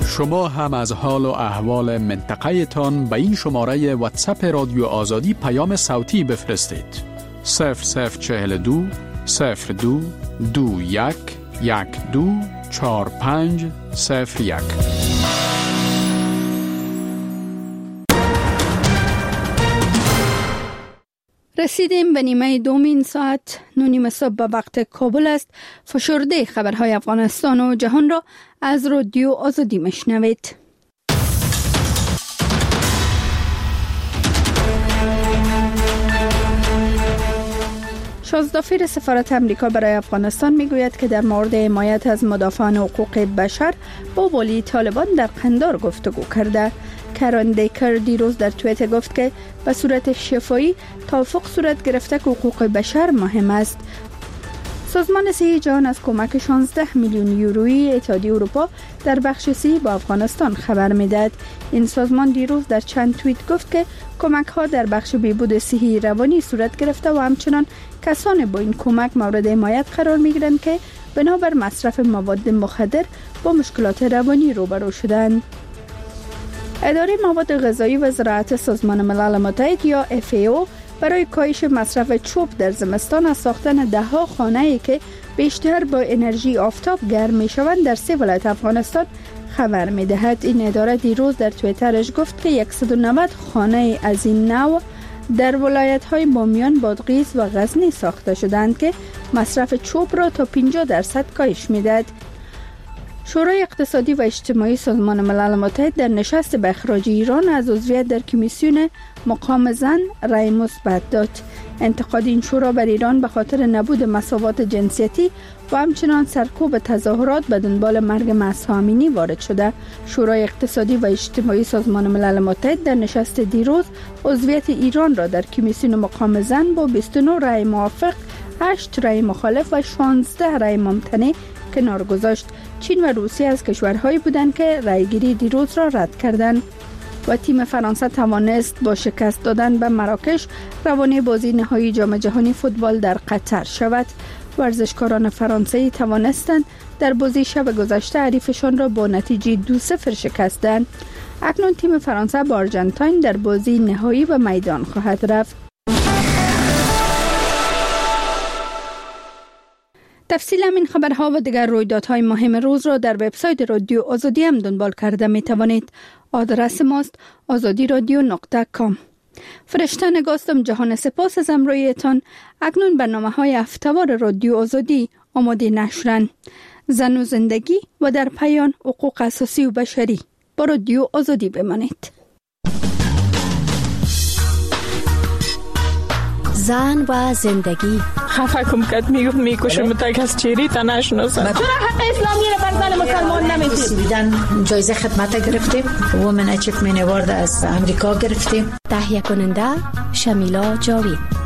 شما هم از حال و احوال منطقه تان به این شماره واتساپ رادیو آزادی پیام صوتی بفرستید. 0042 02 21 12 45 01. رسیدیم به نیمه دومین ساعت 9:30 صبح به وقت کابل است. فشرده خبرهای افغانستان و جهان را از رادیو آزادی میشنوید. شازدافیر سفارت امریکا برای افغانستان میگوید که در مورد حمایت از مدافعان حقوق بشر با والی طالبان در قندار گفتگو کرده. کرن دیکر دیروز در توییتر گفت که به صورت شفاهی توافق صورت گرفته که حقوق بشر مهم است. سازمان صحی جهان از کمک 16 میلیون یورویی اتحادیه اروپا در بخش صحی با افغانستان خبر میداد. این سازمان دیروز در چند توییت گفت که کمک ها در بخش بهبود صحی روانی صورت گرفته و همچنان کسان با این کمک مورد حمایت قرار می گیرند که بنابر مصرف مواد مخدر با مشکلات روانی روبرو شدند. اداره مواد غذایی و زراعت سازمان ملل متحد یا FAO برای کاهش مصرف چوب در زمستان از ساختن ده‌ها خانه‌ای که بیشتر با انرژی آفتاب گرم می‌شوند در 3 ولایت افغانستان خبر می‌دهد. این اداره دیروز در توییترش گفت که 190 خانه از این نوع در ولایت‌های بامیان، بادغیس و غزنی ساخته شدند که مصرف چوب را تا 50% کاهش می‌دهد. شورای اقتصادی و اجتماعی سازمان ملل متحد در نشست به اخراج ایران از عضویت در کمیسیون مقام زن رأی مثبت داد. انتقاد این شورا بر ایران به خاطر نبود مساوات جنسیتی و همچنان سرکوب تظاهرات به دنبال مرگ مهسا امینی وارد شده. شورای اقتصادی و اجتماعی سازمان ملل متحد در نشست دیروز عضویت ایران را در کمیسیون مقام زن با 29 رأی موافق، 8 رأی مخالف و 16 رأی ممتنع کنار گذاشت. چین و روسیه از کشورهایی بودند که رأیگیری دیروز را رد کردند. و تیم فرانسه توانست با شکست دادن به مراکش روانه بازی نهایی جام جهانی فوتبال در قطر شود. ورزشکاران فرانسوی توانستند در بازی شب گذشته حریفشان را با نتیجه 2-0 شکستند. اکنون تیم فرانسه با آرژانتین در بازی نهایی به میدان خواهد رفت. تفصیل این خبرها و دیگر رویدادهای مهم روز را در وبسایت رادیو آزادی هم دنبال کرده می توانید. آدرس ماست azadiradio.com. فرشته نگاستم جهان سپاس از همراهیتان. اکنون برنامه‌های هفته‌وار رادیو آزادی آماده نشرن. زن و زندگی و در پایان حقوق اساسی و بشری. با رادیو آزادی بمانید. زن و زندگی. خفه کم کت میکشه متک از چیری تا نشناسن. چرا حق اسلامی رو بر زن مسلمان نمیدید؟ دیدن جایزه خدمت گرفتیم. وومن اچیومنت اوارد از امریکا گرفتیم. تهیه کننده شمیلا جاوید.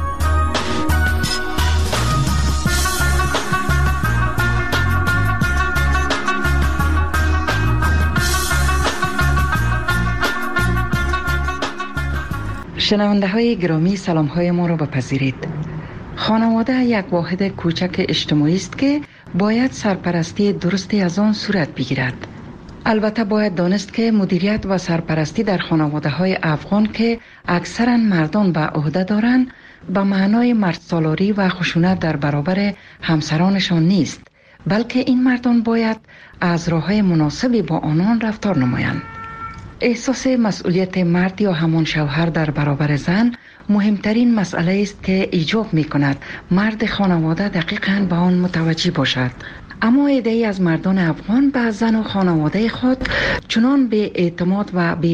شنونده های گرامی، سلام های ما را بپذیرید. خانواده یک واحد کوچک اجتماعی است که باید سرپرستی درستی از آن صورت بگیرد. البته باید دانست که مدیریت و سرپرستی در خانواده های افغان که اکثرا مردان به عهده دارند به معنای مردسالاری و خشونت در برابر همسرانشان نیست، بلکه این مردان باید از راه‌های مناسبی با آنان رفتار نمایند. احساس مسئولیت مرد یا همان شوهر در برابر زن مهمترین مسئله است که ایجاب می کند مرد خانواده دقیقاً به آن متوجه باشد. اما عده‌ای از مردان افغان به زن و خانواده خود چنان بی اعتماد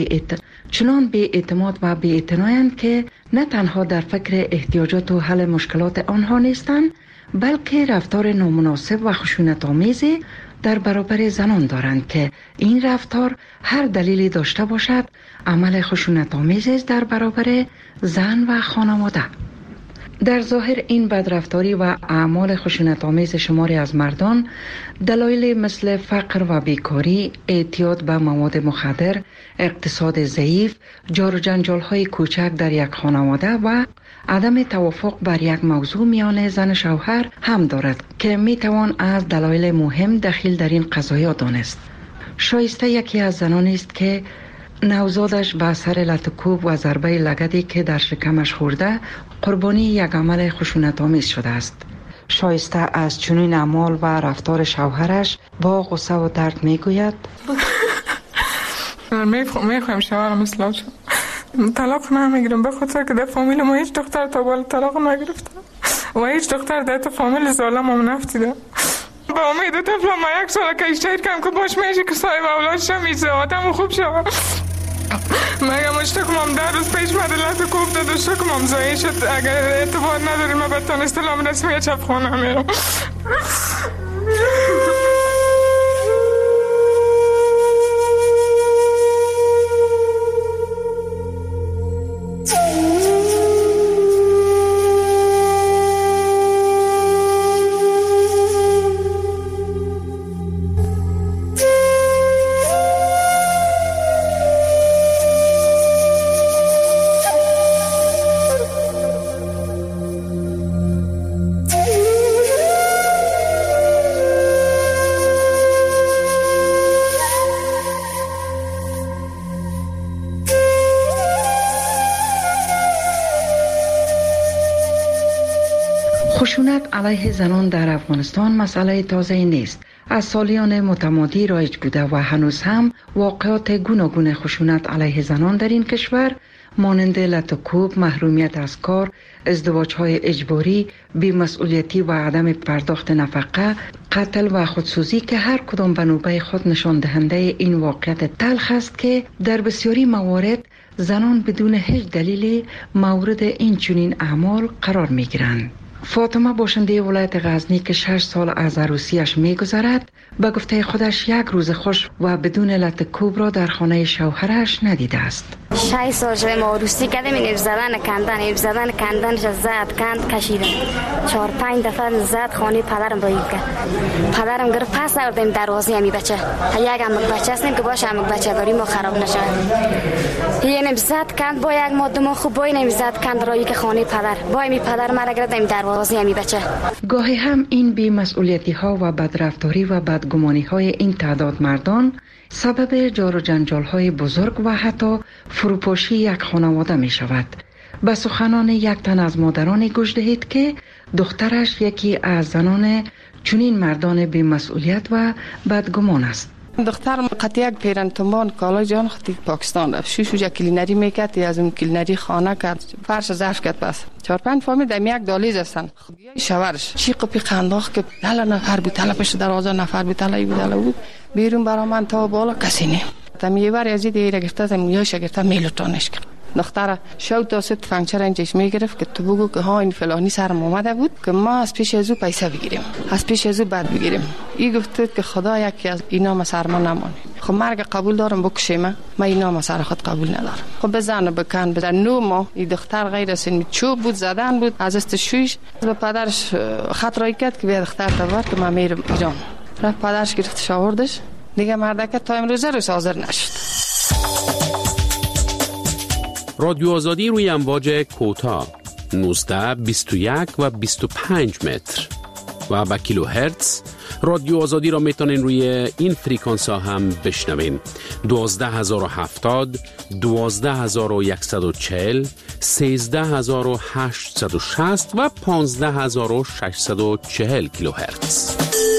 و بی اعتنایند که نه تنها در فکر احتیاجات و حل مشکلات آنها نیستند، بلکه رفتار نامناسب و خشونت‌آمیزی در برابر زنان دارند که این رفتار هر دلیلی داشته باشد عمل خشونت‌آمیز در برابر زن و خانواده. در ظاهر این بدرفتاری و اعمال خشونت‌آمیز شماری از مردان دلایل مثل فقر و بیکاری، اعتیاد به مواد مخدر، اقتصاد ضعیف، جار و جنجال‌های کوچک در یک خانواده و عدم توافق بر یک موضوع میان زن و شوهر هم دارد که میتوان از دلایل مهم دخیل در این قضایا دانست. شایسته یکی از زنانی است که نوزادش به اثر لطکوب و ضربه لگدی که در شکمش خورده قربانی یک عمل خشونت‌آمیز شده است. شایسته از چنین اعمال و رفتار شوهرش با غصه و درد میگوید: میخوایم شوهرم اصلاح شد. طلاق نمیگیرم به خاطر که در فامیل ما هیچ دختر تا بالا طلاق نگرفته و هیچ دختر در تو فامیل ظالم هم نفتیده. با امید طفلم ما 1 سال که اشتهید کم که باش میشه که صاحب اولادش هم ایزه آدم خوب شود. مگه مشتکم 10 روز پیش مدلت کوب داد و شکم زایی شد. اگر اعتبار نداریم ما بطان استلام رسمی چپ خونه میرم. خشونت علیه زنان در افغانستان مسئله تازه نیست. از سالیان متمادی رایج بوده و هنوز هم واقعات گوناگون خشونت علیه زنان در این کشور مانند لطکوب، محرومیت از کار، ازدواج‌های اجباری، بی‌مسئولیتی و عدم پرداخت نفقه، قتل و خودسوزی که هر کدام به نوبه خود نشان دهنده این واقعیت تلخ است که در بسیاری موارد زنان بدون هیچ دلیل مورد این چنین اعمال قرار می‌گیرند. فاطمه باشنده ولایت غزنی که 6 سال از عروسیش می‌گذرد به گفته خودش یک روز خوش و بدون لطکوب را در خانه شوهرش ندیده است. 6 سال شده ما عروسی کردیم، این زدن کندنش زد کند کشیدم 4-5 دفعه زد خانه پدرم رایید کرد. پدرم گرفت پس آوردیم دروازه همی بچه یک هم بچه هستیم که باشه هم بچه داری ما خراب نشه. اینم زد کند با یک مادم خوب با اینم زد کند رایی که خانه پدر با می پدر مرا گرفتیم دروازه همی بچه. گاهی هم این بی‌مسئولیتی ها و بدرفتاری و بدگمانی های این تعداد مردان سبب جار و جنجال های بزرگ و حتی فروپاشی یک خانواده می شود. به سخنان یک تن از مادران گوش دهید که دخترش یکی از زنان چنین مردان بی‌مسئولیت و بدگمان است. دخترم قطعی یک پیرنتمان کالای جان خطی پاکستان رفت. شوشو کلینری میکرد، از اون کلینری خانه کرد، فرش ظرف کرد. بس 4-5 فامیل در یک دالیز هستن. شوهرش چی قپی خنداخت که دل نفر بود، طلبش دروازه نفر بود، طلبی بود بیرون برا من تا بالا کسی نه. تمیه بر ازید ایره گرفته تمیهش گرفته میلوتانش کرد. دختر شو تا ست فنکچر انجش میگرفت که تو بگو که ها این فلانی سرم اومده بود که ما از پیش ازو پیسه بگیریم، از پیش ازو بعد بگیریم. این گفت که خدا یکی از اینا ما سر ما نمونه. خب مرگ قبول دارم بکشه من اینا ما سر خود قبول ندارم. خب بزن و بکن بزن 9 ماه این دختر غیر سن چوب بود زدن بود از استشویش به پدرش خط رای کرد که بیا دختر تا برد که من میرم ایران. رفت پدرش گرفت آوردش دیگه مردکه تا امروز روز حاضر نشد. رادیو آزادی روی امواج کوتاه 19 21 و 25 متر و با کیلو هرتز. رادیو آزادی را میتونین روی این فریکانس ها هم بشنوین. 12070 12140 13860 و 15640 کیلو هرتز.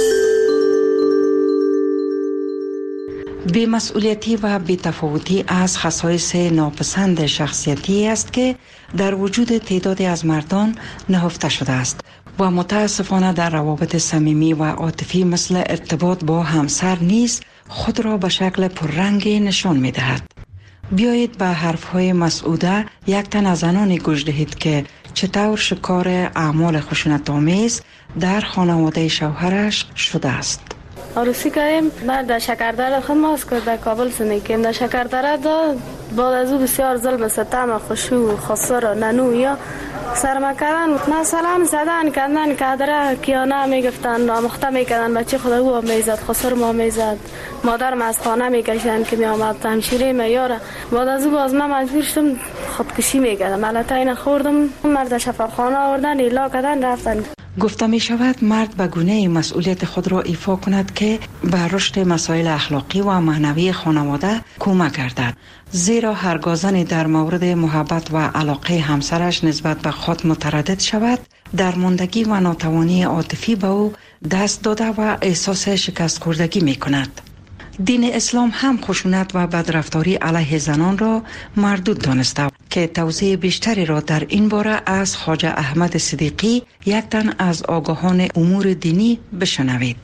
بی‌مسئولیتی و بی‌تفاوتی از خصایص ناپسند شخصیتی است که در وجود تعدادی از مردان نهفته شده است و متاسفانه در روابط صمیمی و عاطفی مثل ارتباط با همسر نیز خود را به شکل پررنگ نشان می‌دهد. بیایید به حرف‌های مسعوده یک تن از زنان گوش دهید که چطور شکار اعمال خشونت‌آمیز در خانواده شوهرش شده است. عروسی کردیم در شکردره خود ماست که در کابل زندگی کردیم. در شکردره بعد از او بسیار ظلم ستم خشوع خسر ننو یا سرما کردن مثلا زدن کردن کادره کیانه میگفتن آموخته میکردن بچه خود او میزد خسر ما میزد مادرم از خانه میکشیدن که میامد همشیره میاره. بعد از او باز من مجبور شدم خودکشی میکردم. البته این خوردم مرد شفاخانه آوردن ایلا کردن رفتن. گفته می شود مرد به گونه مسئولیت خود را ایفا کند که به رشد مسائل اخلاقی و معنوی خانواده کمک کردد. زیرا هرگاه زنی در مورد محبت و علاقه همسرش نسبت به خود متردد شود، درماندگی و ناتوانی عاطفی به او دست داده و احساس شکست خوردگی می کند. دین اسلام هم خشونت و بدرفتاری علیه زنان را مردود دانسته که توضیح بیشتری را در این باره از خواجه احمد صدیقی، یک تن از آگاهان امور دینی، بشنوید.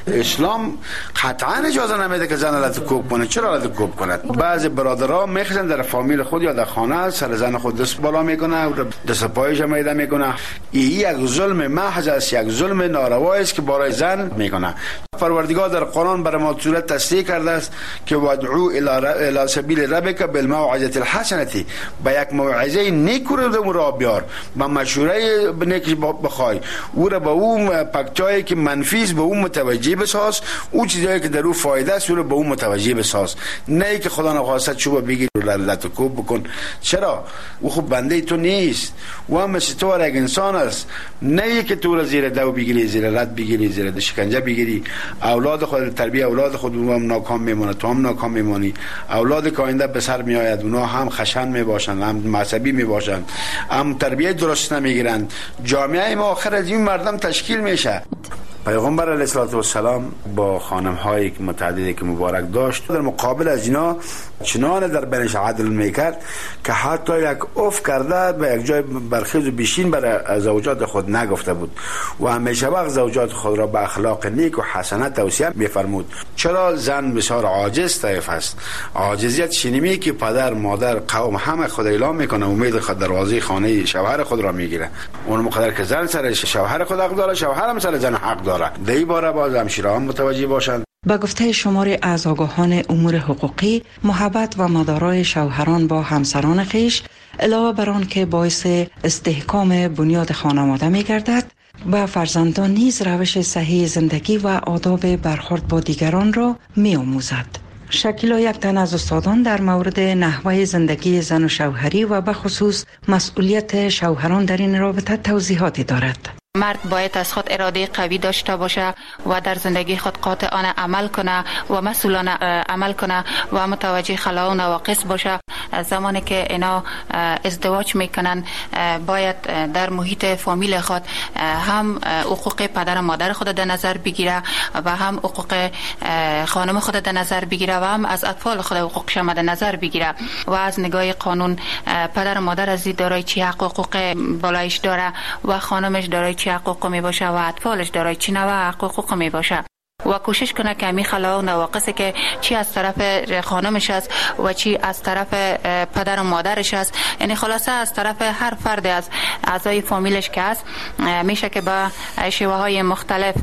اسلام قطعا اجازه نمیده که زن لطکوب کنه. چرا لطکوب کند؟ بعضی برادرها میخوان در فامیل خود یا در خانه سر زن خود دست بالا میکنه و دست پایش میده میکنه. این یک ظلم محض است، یک ظلم ناروا است که برای زن میکنه. پروردگار در قرآن برای ما صورت تصریح کرده است که ودعو الی سبیل ربک بالموعظه الحسنه، با یک موعظه نیک رو را بیار، با مشوره نیک بخوای، او را با اون پکتایی که منفی است به اون متوجه بساز، اون چیزایی که در او فایده است رو به اون متوجه بساز، نه که خدا نخواسته چوب بگیر و لطکوب بکن. چرا؟ او خب بنده تو نیست، او هم مثل تو یک انسان است، نه که تو را زیر دو بگیری، زیر لط بگیری، زیر شکنجه بگیری. اولاد خود تربیت اولاد خود هم ناکام میمونه، تو هم ناکام میمونی. اولاد که آینده به سر میآید اونا هم خشن میباشند، هم عصبی میباشند، هم تربیت درست نمیگیرند. جامعه ما آخر از این مردم تشکیل میشه. پیغمبر علیه السلام با خانم های متعددی که مبارک داشت، در مقابل از اینا چنان در بینش عدل میکرد که حتی یک اف کرده به یک جای برخیز و بیشین برای زوجات خود نگفته بود و همیشه وقت زوجات خود را به اخلاق نیک و حسنه توصیه میفرمود. چرا؟ زن بسیار عاجز طیف است. عاجزیت شنیمی که پدر، مادر، قوم همه خود اعلام میکنه، امید خود دروازه خانه شوهر خود را میگیره. اون مقدر که زن سر شوهر خود حق داره، شوهر هم سر زن حق داره. دی باره باز همشیران متوجه باشند. با گفته شماری از آگاهان امور حقوقی، محبت و مدارای شوهران با همسران خیش علاوه بر آن که باعث استحکام بنیاد خانواده می گردد، با فرزندان نیز روش صحیح زندگی و آداب برخورد با دیگران را می آموزد. شکیلا، یک تن از استادان، در مورد نحوه زندگی زن و شوهری و به خصوص مسئولیت شوهران در این رابطه توضیحاتی دارد. مرد باید از خود اراده قوی داشته باشه و در زندگی خود قاطعانه عمل کنه و مسئولانه عمل کنه و متوجه خلا و نواقص باشه. زمانی که اینا ازدواج میکنن باید در محیط فامیل خود هم حقوق پدر و مادر خود در نظر بگیره و هم حقوق خانم خود در نظر بگیره و هم از اطفال خود حقوقش در نظر بگیره و از نگاه قانون پدر و مادر از دارای چی حقوق بالایش داره و خانمش دارای چی حقوق می باشه و اطفالش دارای چی نوع حقوق می باشه و کوشش کنه که همین خلا و نواقصی که چی از طرف خانمش است و چی از طرف پدر و مادرش است، یعنی خلاصه از طرف هر فرد از اعضای فامیلش که است، میشه که با شیوه های مختلف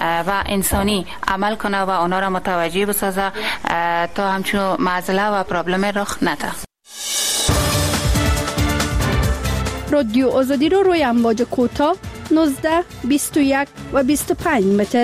و انسانی عمل کنه و اونا را متوجه بسازه تا همچون معضله و پرابلم رخ نده. رادیو آزادی رو روی امواج کوتاه 19، 21 و 25 متر.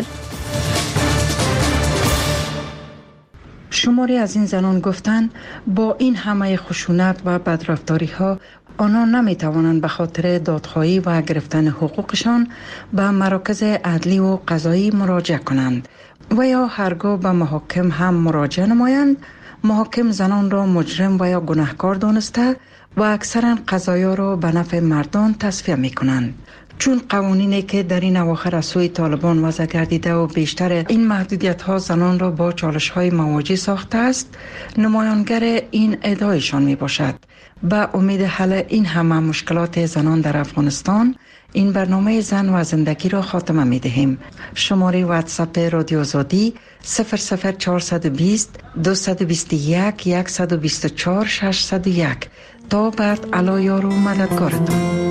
شماری از این زنان گفتند با این همه خشونت و بدرفتاری ها آنها نمی توانند به خاطر دادخواهی و گرفتن حقوقشان به مراکز عدلی و قضایی مراجعه کنند و یا هرگاه به محاکم هم مراجعه نمایند. محاکم زنان را مجرم و یا گناهکار دانسته و اکثرا قضایا را به نفع مردان تصفیه می کنند. چون قوانینی که در این اواخر از سوی طالبان وضع گردیده و بیشتر این محدودیت ها زنان را با چالش های مواجه ساخته است، نمایانگر این ادعایشان می باشد. با امید حل این همه مشکلات زنان در افغانستان، این برنامه زن و زندگی را خاتمه می دهیم. شماره واتساپ رادیو آزادی 00420 221 124 601. تا بعد علا یار و مددگارتان.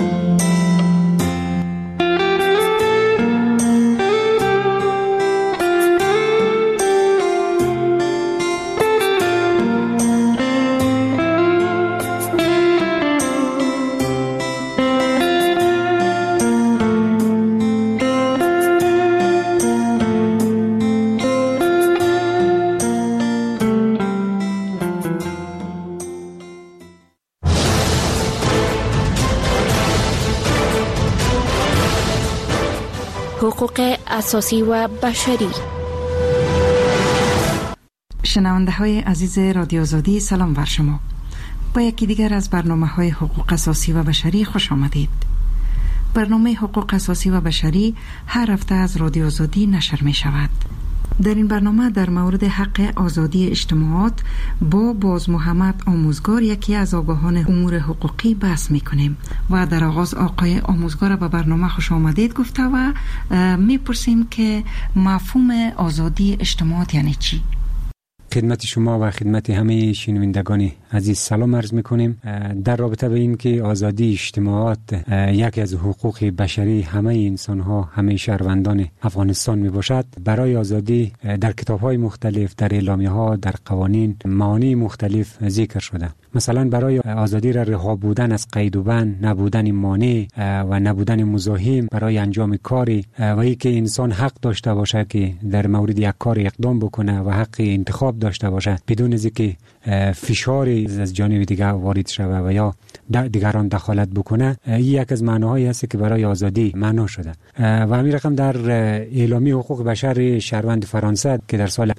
حقوق اساسی و بشری. شنونده های عزیز رادیو آزادی، سلام بر شما. با یکی دیگر از برنامه های حقوق اساسی و بشری خوش آمدید. برنامه حقوق اساسی و بشری هر هفته از رادیو آزادی نشر می شود. در این برنامه در مورد حق آزادی اجتماعات با باز محمد آموزگار، یکی از آگاهان امور حقوقی، بحث می کنیم و در آغاز آقای آموزگار به برنامه خوش آمدید گفته و می پرسیم که مفهوم آزادی اجتماعات یعنی چی؟ خدمت شما و خدمت همه شنوندگان عزیز سلام عرض می‌کنیم. در رابطه به این که آزادی اجتماعات یکی از حقوق بشری همه انسان‌ها، همه شهروندان افغانستان میباشد، برای آزادی در کتاب‌های مختلف، در اعلامیه‌ها، در قوانین معانی مختلف ذکر شده. مثلا برای آزادی را رها بودن از قید و بند، نبودن مانع و نبودن مزاحم برای انجام کاری و اینکه انسان حق داشته باشه که در مورد یک کار اقدام بکنه و حق انتخاب داشته باشه بدون از اینکه فشاری از جانب دیگر وارد شود و یا دیگران دخالت بکنه. این یک از معناهایی است که برای آزادی معنا شده و همین رقم در اعلامیه حقوق بشر شهروند فرانسه که در سال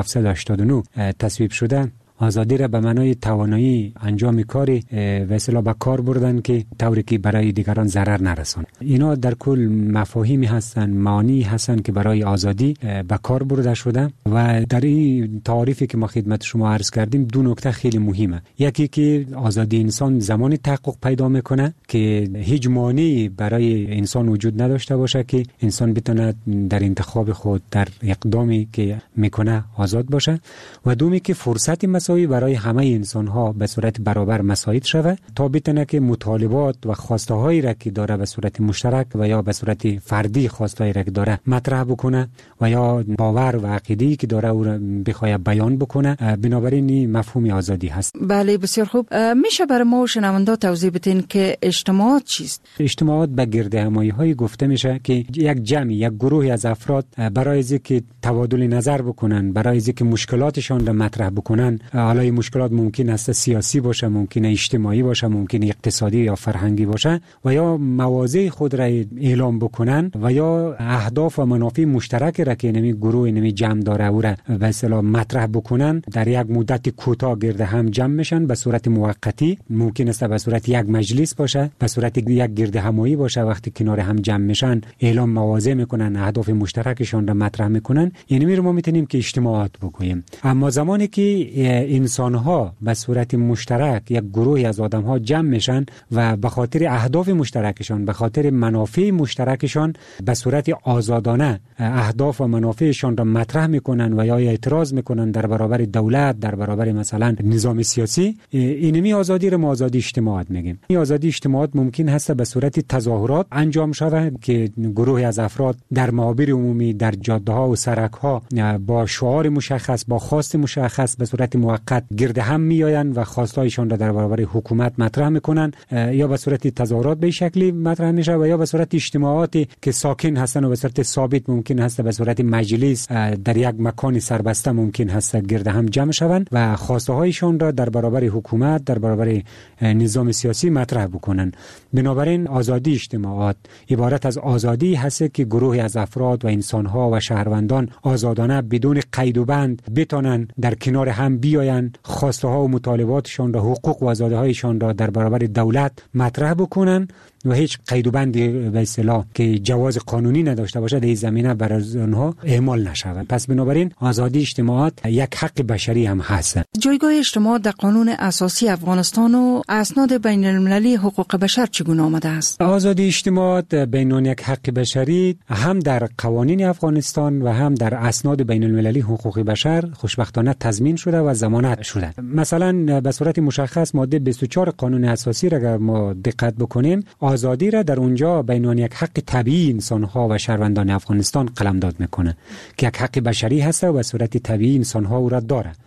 1789 تصویب شده، آزادی را به معنای توانایی انجام کاری و اصطلاح به کار بردن که طوری که برای دیگران ضرر نرسونه. اینا در کل مفاهیمی هستن، معانی هستن که برای آزادی به کار برده شده و در این تعریفی که ما خدمت شما عرض کردیم دو نکته خیلی مهمه. یکی که آزادی انسان زمانی تحقق پیدا میکنه که هیچ مانعی برای انسان وجود نداشته باشه که انسان بتونه در انتخاب خود، در اقدامی که میکنه آزاد باشه، و دومی که فرصت مساوی برای همه انسان ها به صورت برابر مساعد شود تا بتونه که مطالبات و خواسته هایی را که داره به صورت مشترک و یا به صورت فردی خواسته هایی را که داره مطرح بکنه و یا باور و عقیده‌ای که داره او را بخواد بیان بکنه. بنابراین این مفهوم آزادی هست. بله، بسیار خوب. میشه برای ما شنوندا توضیح بدین که اجتماعات چیست؟ اجتماعات به گردهمایی های گفته میشه که یک جمعی، یک گروهی از افراد برای اینکه تبادل نظر بکنن، برای اینکه مشکلاتشان را مطرح بکنن، حالا این مشکلات ممکن است سیاسی باشه، ممکن اجتماعی باشه، ممکن اقتصادی یا فرهنگی باشه، و یا مواضع خود را اعلام بکنن و یا اهداف و منافع مشترک را که نمی گروه نمی جمع داره او را به اصطلاح مطرح بکنن. در یک مدت کوتاه گرد هم جمع میشن به صورت موقتی، ممکن است به صورت یک مجلس باشه، به صورت یک گرد همایی باشه. وقتی کنار هم جمع میشن اعلام مواضع میکنن، اهداف مشترکشون را مطرح میکنن. یعنی ما میتونیم که اجتماعات بگوییم. اما زمانی که انسان‌ها به صورت مشترک، یک گروهی از آدم‌ها جمع میشن و به خاطر اهداف مشترکشان، به خاطر منافع مشترکشان به صورت آزادانه اهداف و منافعشان را مطرح میکنن و یا اعتراض میکنن در برابر دولت، در برابر مثلا نظام سیاسی، اینمی آزادی را ما آزادی اجتماعات میگیم. این آزادی اجتماعات ممکن هست به صورت تظاهرات انجام شود که گروهی از افراد در محاور عمومی، در جاده‌ها و سرک‌ها با شعار مشخص، با خواست مشخص به صورت موقت گرد هم میآیند و خواستایشان را در برابر حکومت مطرح میکنن، یا به صورت تظاهرات به شکلی مطرح میشه و یا به صورت اجتماعاتی که ساکن هستن و به صورت ثابت ممکن هست به صورت مجلس در یک مکان سربسته ممکن هست گرد هم جمع شوند و خواسته هایشان را در برابر حکومت، در برابر نظام سیاسی مطرح بکنن. بنابراین آزادی اجتماعات عبارت از آزادی هست که گروهی از افراد و انسان‌ها و شهروندان آزادانه بدون قید و بند بتونن در کنار هم بیاین، خواسته ها و مطالباتشان را، حقوق و آزادی هایشان را در برابر دولت مطرح بکنن و هیچ قید و بندی به اصطلاح که جواز قانونی نداشته باشه در این زمینه برای آنها اعمال نشود. پس بنابراین آزادی اجتماعات یک حق بشری هم هست. جایگاه اجتماع در قانون اساسی افغانستان و اسناد بین المللی حقوق بشر چگونه آمده است؟ آزادی اجتماعات بین یک حق بشری هم در قوانین افغانستان و هم در اسناد بین المللی حقوق بشر خوشبختانه تضمین شده و ضمانت شده. مثلا به صورت مشخص ماده 24 قانون اساسی را اگر ما دقت بکنیم، آزادی را در اونجا بین یک حق طبیعی انسان‌ها و شهروندان افغانستان قلمداد میکنه که یک حق بشری هست و به صورت طبیعی انسان‌ها او را داره.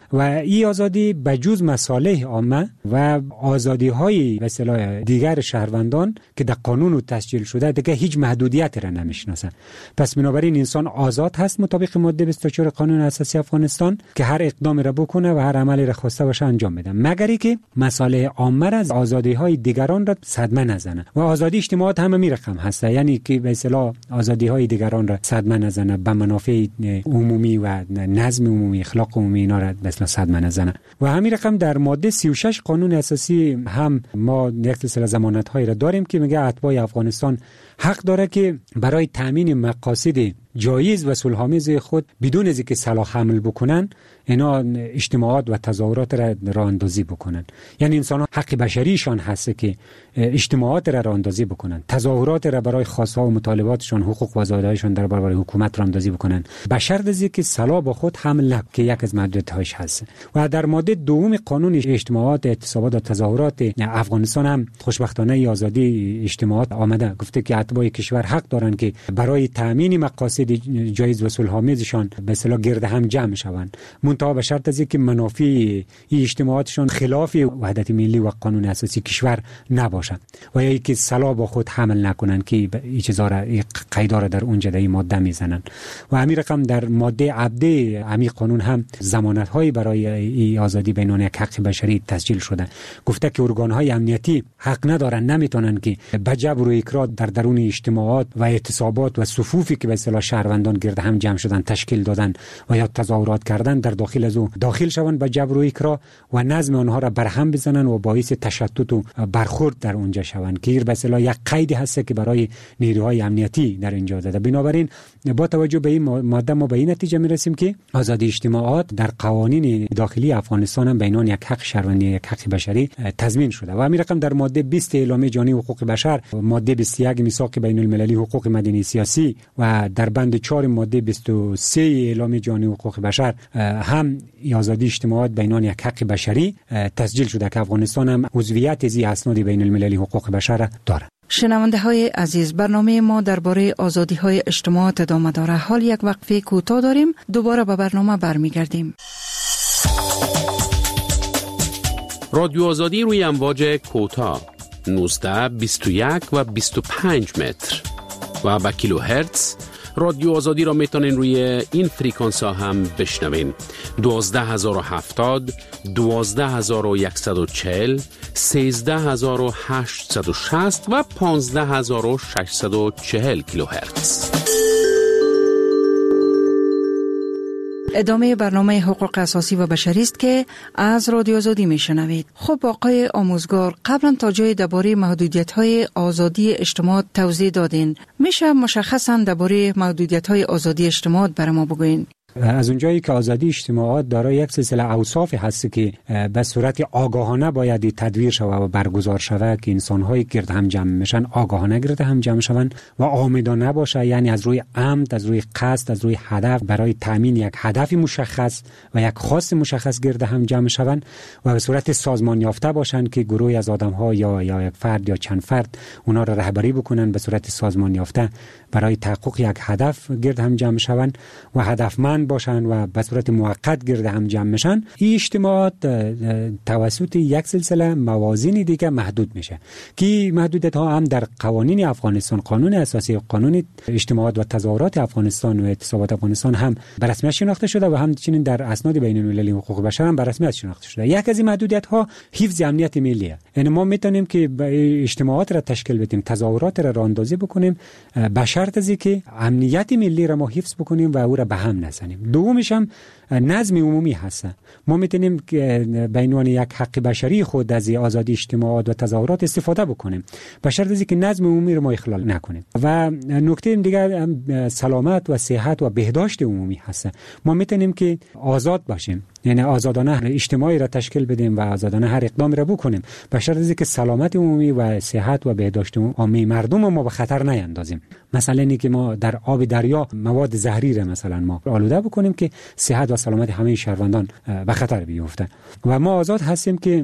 و این آزادی بجز مصالح عامه و آزادی های به اصطلاح دیگر شهروندان که در قانون تسجیل شده دیگه هیچ محدودیت را نمیشناسه. پس بنابراین انسان آزاد هست مطابق ماده 24 قانون اساسی افغانستان که هر اقدامی را بکنه و هر عملی را خواسته باشه انجام بده، مگر اینکه مصالح عامه را از آزادی های دیگران را صدمه نزنه. و آزادی اجتماعات هم می رقم هست، یعنی که به اصطلاح آزادی های دیگران را صدمه نزنه، به منافع عمومی و نظم عمومی، اخلاق عمومی اینا را به اصطلاح صدمه نزنه. و همین رقم در ماده 36 قانون اساسی هم ما یک سلسله ضمانت های را داریم که میگه اتباع افغانستان حق داره که برای تامین مقاصد جایز و صلح‌آمیز خود بدون از اینکه سلاح حمل بکنن اینا اجتماعات و تظاهرات را راه اندازی بکنن. یعنی انسان ها حق بشریشان هست که اجتماعات را راه اندازی بکنن، تظاهرات را برای خواست‌ها و مطالباتشان، حقوق و آزادی‌هایشان در برابر حکومت راه اندازی بکنن، به شرط از اینکه سلاح با خود حمل نکنند که یک از محدودیت‌هاش هست. و در ماده دوم قانون اجتماعات، اعتصابات و تظاهرات افغانستان هم خوشبختانه آزادی اجتماعات آمده، گفته که اتباع کشور حق دارند که برای تامین مقاصد جایز و صلح‌آمیزشان به اصطلاح گرد هم جمع شوند، منتها به شرط از اینکه منافع این اجتماعاتشان خلاف وحدت ملی و قانون اساسی کشور نباشد و یا اینکه سلاح با خود حمل نکنند که این چیزا را قیدا را در اونجا در این ماده میزنن. و همین رقم در ماده عبده همین قانون هم ضمانت‌های برای این آزادی بینان یک حق بشری تسجیل شده، گفته که ارگان‌های امنیتی حق ندارن، نمیتونن که به جبر و اکراه در درون اجتماعات و اعتصابات و صفوفی که به اصطلاح شهروندان گرد هم جمع شدن تشکیل دادن و یا تظاهرات کردن در داخل از او داخل شوند به جبر و اکراه و نظم آنها را برهم بزنن و باعث تشتت و برخورد در اونجا شوند که به اصطلاح یک قیدی هست که برای نیروهای امنیتی در اینجا داده. بنابراین با توجه به این ماده ما به این نتیجه میرسیم که آزادی اجتماعات در قوانین داخلی افغانستان هم بینان یک حق شهروندی، یک حق بشری تضمین شده. و همین رقم در ماده 20 اعلامیه جهانی حقوق بشر، ماده 21 میثاق بین المللی حقوق مدنی سیاسی و در بند 4 ماده 23 اعلامیه جهانی حقوق بشر هم آزادی اجتماعات بینان یک حق بشری تسجیل شده که افغانستان هم عضویت از اسناد بین المللی حقوق بشر دارد. شنونده های عزیز، برنامه ما درباره آزادی های اجتماعات ادامه داره. حال یک وقفه کوتاه داریم، دوباره به برنامه برمیگردیم. رادیو آزادی روی امواج کوتاه 19 21 و 25 متر و با کیلوهرتز رادیو آزادی را میتونین روی این فریکانس ها هم بشنوین. 12070 12140 13860 و 15640 کیلوهرتز. ادامه برنامه حقوق اساسی و بشری است که از رادیو آزادی میشنوید. خب آقای آموزگار، قبلا تا جای درباره محدودیت‌های آزادی اجتماع توضیح دادین. میشه مشخصاً درباره محدودیت‌های آزادی اجتماع برای ما بگوین؟ از اونجایی که آزادی اجتماعات دارای یک سلسله اوصاف هست که به صورت آگاهانه باید تدویر شود و برگزار شود که انسان‌های گرد هم جمع میشن آگاهانه گرد هم جمع شوند و عامدانه باشه، یعنی از روی عمد، از روی قصد، از روی هدف برای تامین یک هدف مشخص و یک خواست مشخص گرد هم جمع شوند و به صورت سازمان یافته باشند که گروهی از آدم‌ها یا یک فرد یا چند فرد اونا را رهبری بکنن به صورت سازمان یافته برای تحقق یک هدف گرد هم جمع شوند و هدفمند باشن و به صورت موقت گرد هم جمع میشن. این اجتماعات توسط یک سلسله موازین دیگه محدود میشه که محدودیت ها هم در قوانین افغانستان، قانون اساسی و قانون اجتماعات و تظاهرات افغانستان و اعتصابات افغانستان هم به رسمیت شناخته شده و همچنین در اسناد بین المللی حقوق بشر هم به رسمیت شناخته شده. یک از این محدودیت ها حفظ امنیت ملیه. یعنی ما میتونیم که اجتماعات را تشکیل بدیم، تظاهرات را راهاندازی بکنیم به شرط از اینکه امنیت ملی را ما حفظ بکنیم و او را به هم نزنیم. دومش هم نظم عمومی هست. ما میتونیم به عنوان یک حق بشری خود از آزادی اجتماعات و تظاهرات استفاده بکنیم به شرط از اینکه نظم عمومی رو ما اخلال نکنیم. و نکته دیگه سلامت و صحت و بهداشت عمومی هست. ما میتونیم که آزاد باشیم، یعنی آزادانه اجتماعی را تشکیل بدیم و آزادانه هر اقدامی را بکنیم به شرط از اینکه سلامت عمومی و صحت و بهداشت عمومی مردم ما به خطر نیندازیم. مثلا اینکه ما در آب دریا مواد زهری را مثلا ما آلوده بکنیم که صحت و سلامت همه شهروندان به خطر بیفته. و ما آزاد هستیم که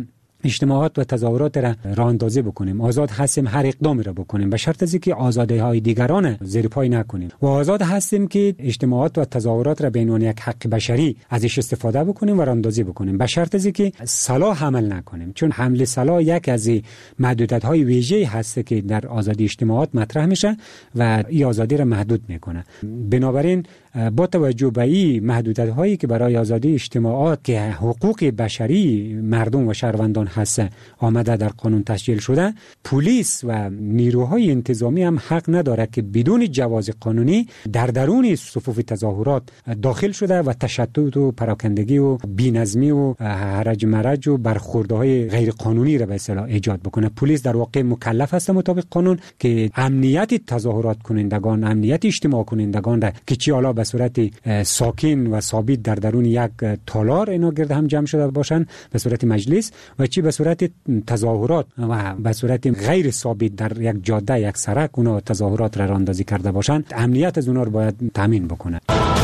اجتماعات و تظاهرات را راه اندازی بکنیم، آزاد هستیم هر اقدامی را بکنیم به شرط از که آزادی‌های دیگران زیر پای نکنیم و آزاد هستیم که اجتماعات و تظاهرات را به عنوان یک حق بشری ازش استفاده بکنیم و راه اندازی بکنیم به شرط از که سلاح عمل نکنیم، چون حمل سلاح یک از محدودیت‌های ویژه‌ای هست که در آزادی اجتماعات مطرح میشه و این آزادی را محدود میکنه. بنابراین با توجه به این محدودیت‌هایی که برای آزادی اجتماعات که حقوق بشری مردم و شهروندان هست آمده در قانون تسجیل شده، پلیس و نیروهای انتظامی هم حق نداره که بدون جواز قانونی در درون صفوف تظاهرات داخل شده و تشتت و پراکندگی و بی‌نظمی و هرج مرج و برخوردهای غیر قانونی را به اصطلاح ایجاد بکنه. پلیس در واقع مکلف است مطابق قانون که امنیت تظاهرات کنندگان، امنیت اجتماع کنندگان را که چی حالا به صورت ساکن و ثابت در درون یک تالار اینا گرد هم جمع شده باشن به صورت مجلس و چی به صورت تظاهرات و به صورت غیر ثابت در یک جاده یک سرک اونا تظاهرات را راندازی کرده باشند، امنیت از اونا رو باید تامین بکنه.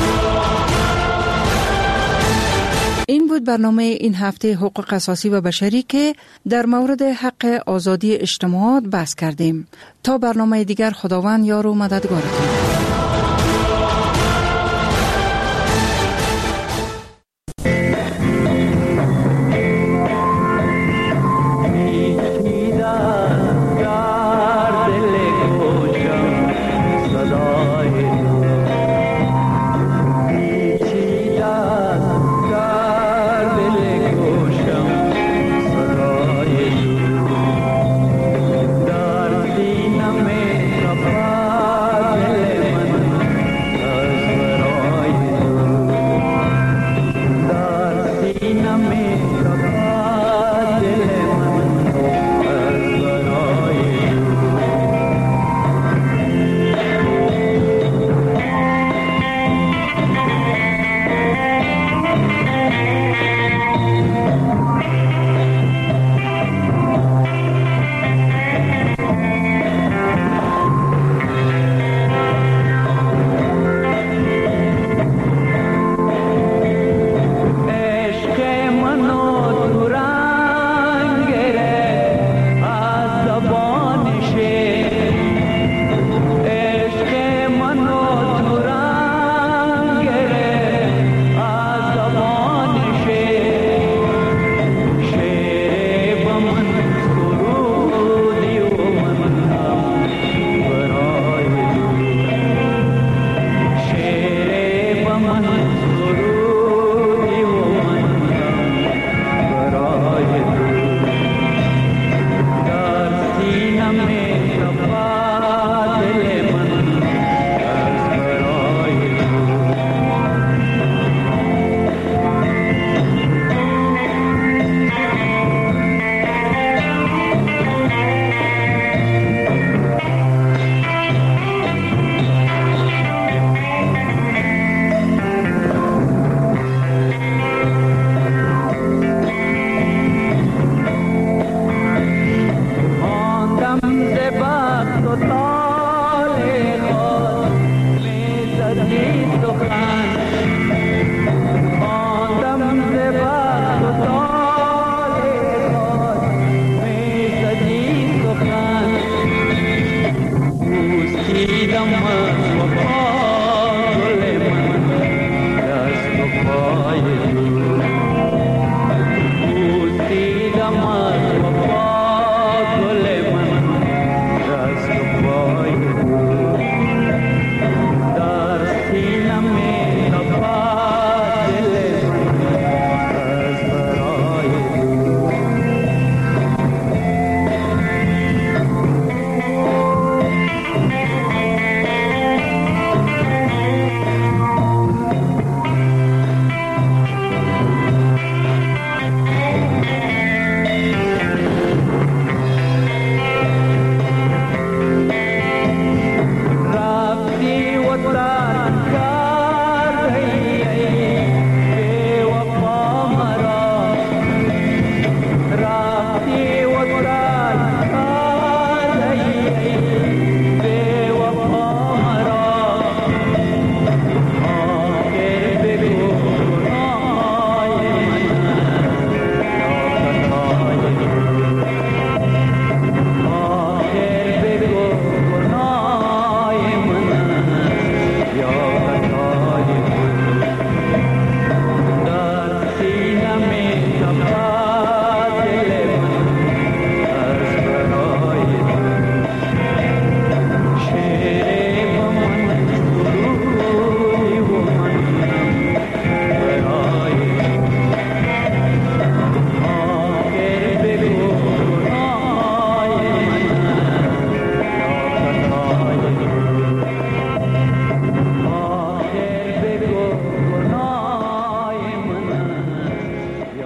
این بود برنامه این هفته حقوق اساسی و بشری که در مورد حق آزادی اجتماعات بحث کردیم. تا برنامه دیگر خداوند یار و مددگارتون. Dhamma